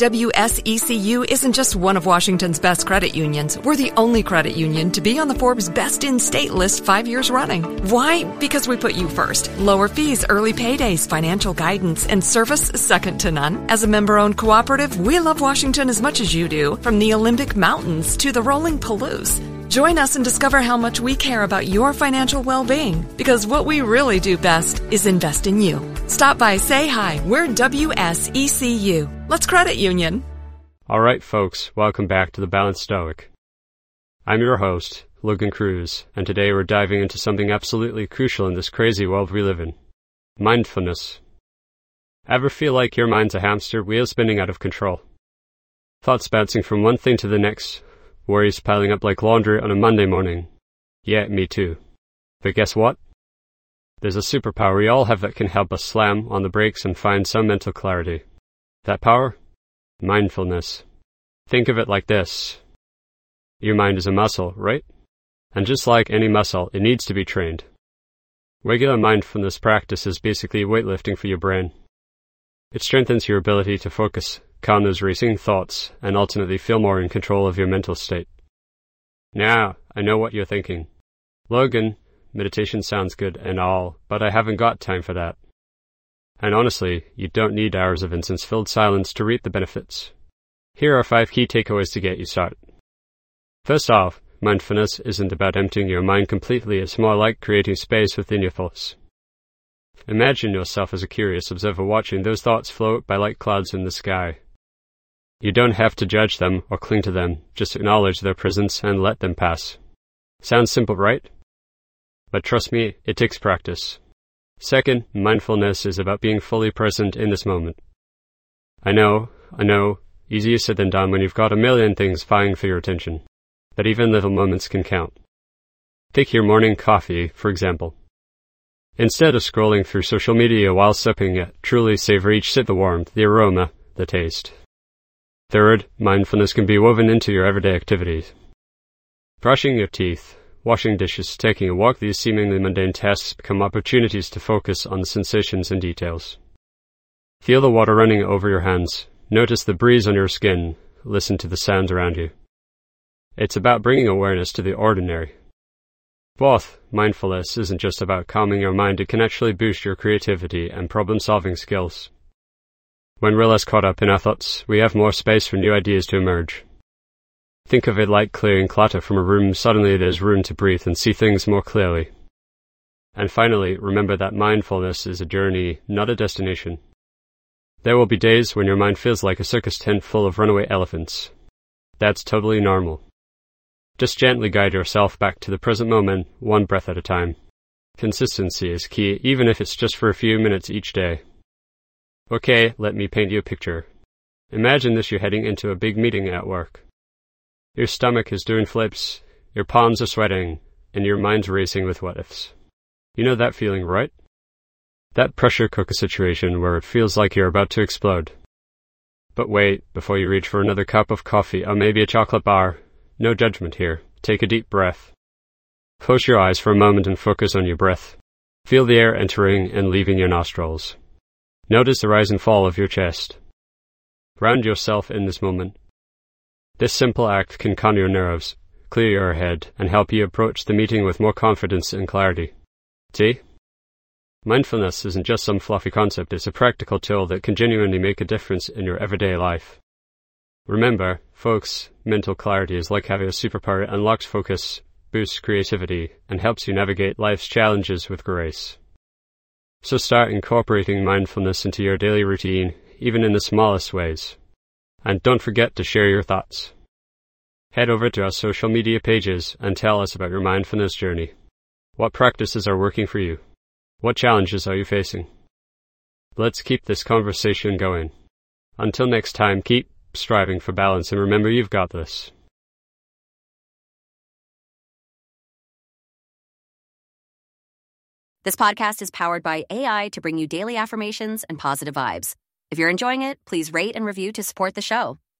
WSECU isn't just one of Washington's best credit unions. We're the only credit union to be on the Forbes Best in State list 5 years running. Why? Because we put you first. Lower fees, early paydays, financial guidance, and service second to none. As a member-owned cooperative, we love Washington as much as you do, from the Olympic Mountains to the rolling Palouse. Join us and discover how much we care about your financial well-being, because what we really do best is invest in you. Stop by, say hi. We're WSECU. Let's credit union. All right, folks, welcome back to The Balanced Stoic. I'm your host, Logan Cruz, and today we're diving into something absolutely crucial in this crazy world we live in: mindfulness. Ever feel like your mind's a hamster wheel spinning out of control? Thoughts bouncing from one thing to the next, worries piling up like laundry on a Monday morning. Yeah, me too. But guess what? There's a superpower we all have that can help us slam on the brakes and find some mental clarity. That power? Mindfulness. Think of it like this. Your mind is a muscle, right? And just like any muscle, it needs to be trained. Regular mindfulness practice is basically weightlifting for your brain. It strengthens your ability to focus, calm those racing thoughts, and ultimately feel more in control of your mental state. Now, I know what you're thinking. Logan, meditation sounds good and all, but I haven't got time for that. And honestly, you don't need hours of incense-filled silence to reap the benefits. Here are 5 key takeaways to get you started. First off, mindfulness isn't about emptying your mind completely, it's more like creating space within your thoughts. Imagine yourself as a curious observer watching those thoughts float by like clouds in the sky. You don't have to judge them or cling to them, just acknowledge their presence and let them pass. Sounds simple, right? But trust me, it takes practice. Second, mindfulness is about being fully present in this moment. I know, easier said than done when you've got a million things vying for your attention. But even little moments can count. Take your morning coffee, for example. Instead of scrolling through social media while sipping it, truly savor each sip: the warmth, the aroma, the taste. Third, mindfulness can be woven into your everyday activities. Brushing your teeth, washing dishes, taking a walk, these seemingly mundane tasks become opportunities to focus on the sensations and details. Feel the water running over your hands, notice the breeze on your skin, listen to the sounds around you. It's about bringing awareness to the ordinary. Fourth, mindfulness isn't just about calming your mind, it can actually boost your creativity and problem-solving skills. When we're less caught up in our thoughts, we have more space for new ideas to emerge. Think of it like clearing clutter from a room. Suddenly there's room to breathe and see things more clearly. And finally, remember that mindfulness is a journey, not a destination. There will be days when your mind feels like a circus tent full of runaway elephants. That's totally normal. Just gently guide yourself back to the present moment, one breath at a time. Consistency is key, even if it's just for a few minutes each day. Okay, let me paint you a picture. Imagine this: you're heading into a big meeting at work. Your stomach is doing flips, your palms are sweating, and your mind's racing with what-ifs. You know that feeling, right? That pressure cooker situation where it feels like you're about to explode. But wait, before you reach for another cup of coffee or maybe a chocolate bar, no judgment here. Take a deep breath. Close your eyes for a moment and focus on your breath. Feel the air entering and leaving your nostrils. Notice the rise and fall of your chest. Ground yourself in this moment. This simple act can calm your nerves, clear your head, and help you approach the meeting with more confidence and clarity. See? Mindfulness isn't just some fluffy concept, it's a practical tool that can genuinely make a difference in your everyday life. Remember, folks, mental clarity is like having a superpower. It unlocks focus, boosts creativity, and helps you navigate life's challenges with grace. So start incorporating mindfulness into your daily routine, even in the smallest ways. And don't forget to share your thoughts. Head over to our social media pages and tell us about your mindfulness journey. What practices are working for you? What challenges are you facing? Let's keep this conversation going. Until next time, keep striving for balance and remember, you've got this. This podcast is powered by AI to bring you daily affirmations and positive vibes. If you're enjoying it, please rate and review to support the show.